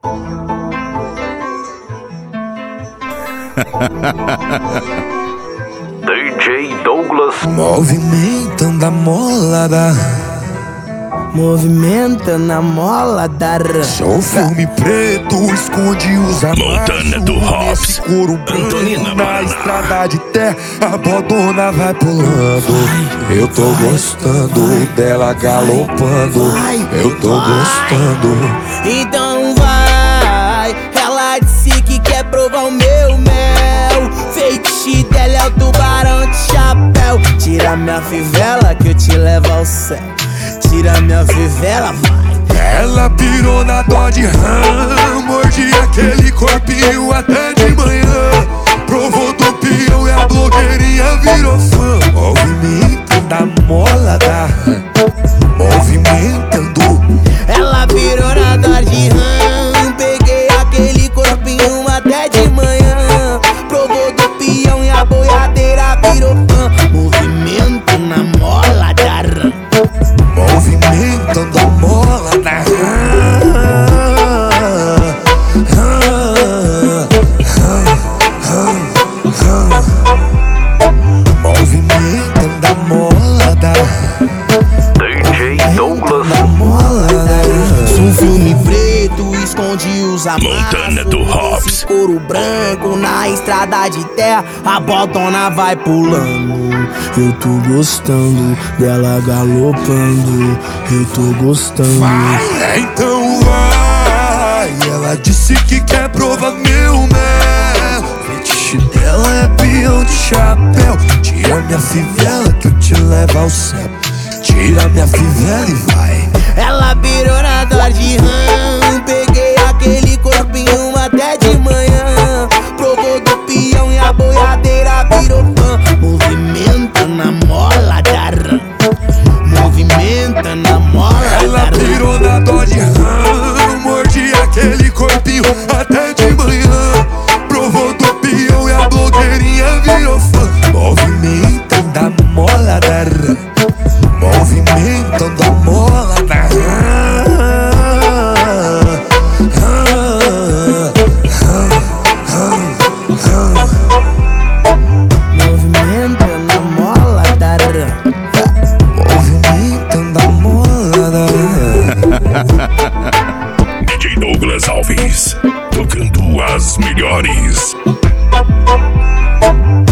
DJ Douglas. Movimentando a molada, movimentando a molada. sou filme preto, esconde os Montana do Hops. nesse couro branco Antonina na Paraná. estrada de terra, a bodona vai pulando. Eu tô gostando dela galopando. Eu tô gostando. Então vai, ela disse que quer provar o meu mel. Feitiço dela é o tubarão de chapéu. Tira minha fivela que eu te levo ao céu. Tira minha fivela, vai. Ela pirou na Dodge Ram, mordi aquele corpinho até de manhã. Provou do peão e a blogueirinha virou fã. Movimentando a molada, movimentando. Ela virou na Dodge Ram, peguei aquele corpinho até de manhã. Provou do peão e a boiadeira virou fã. Movimento na mola da rã. Movimentando a molada. Movimentando a molada. DJ Douglas. Sou um filme preto, esconde os amassos. Montana do Hops. Esse couro branco na estrada de terra, a botona vai pulando. Eu tô gostando dela galopando. Eu tô gostando. Vai, então vai. Ela disse que quer provar meu mel. Fetiche dela é peão de chapéu. Tira minha fivela que eu te levo ao céu. Tira minha fivela e vai. Ela virou na Dodge Ram, peguei aquele corpinho até de manhã. Provou do peão e a boiadeira virou fã. Movimento na mola da rã. Movimento na mola Ela da rã. pirou na Dodge Ram, mordi aquele corpinho até de manhã. Provou do peão e a blogueirinha virou fã. Movimentando a mola da rã, movimentando a mola da rã. Movimento na mola da rã. Movimentando a mola da rã. DJ Douglas Alves. Tocando as melhores.